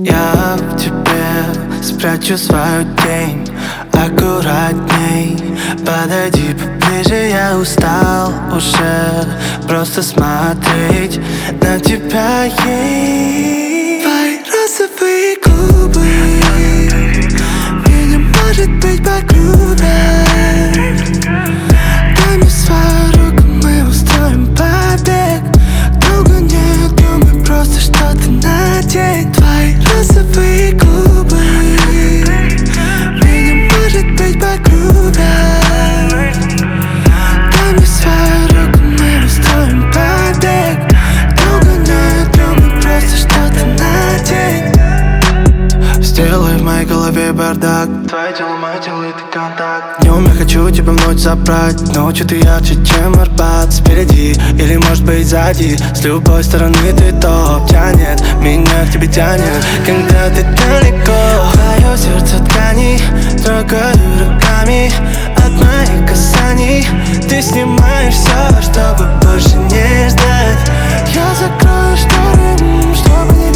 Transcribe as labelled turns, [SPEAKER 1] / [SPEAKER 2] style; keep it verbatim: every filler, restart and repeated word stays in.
[SPEAKER 1] Я в тебе спрячу свою тень аккуратней. Подойди поближе, я устал уже просто смотреть на тебя. Ей твои розовые губы, меня может быть покрутят. Дай мне свою руку, мы устроим побег. Долго не думай, просто что-то надень. Твои розовые губы, меня может быть покрутят. Дай мне свою руку, мы устроим побег. Долго не думай, просто что-то надень. Сделай в моей голове бардак. Твое тело, мое тело, и ты контакт. Днем я хочу тебя в ночь забрать. Ночью ты ярче, чем Арбат. Спереди или может быть сзади. С любой стороны ты топ. Тянет, меня к тебе тянет, когда ты далеко. Твое сердце ткани, трогаю руками. От моих касаний ты снимаешь все, чтобы больше не ждать. Я закрою шторы, чтобы не